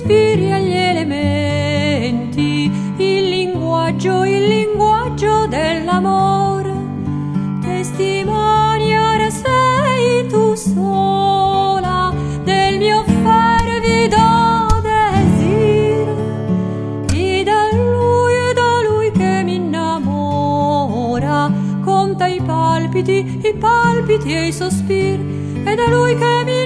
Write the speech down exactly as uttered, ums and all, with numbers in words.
sospiri agli elementi, il linguaggio, il linguaggio dell'amore. Testimonia ora sei tu sola del mio fervido desir, e da lui, e da lui che mi innamora, conta i palpiti, i palpiti e i sospiri, e da lui che mi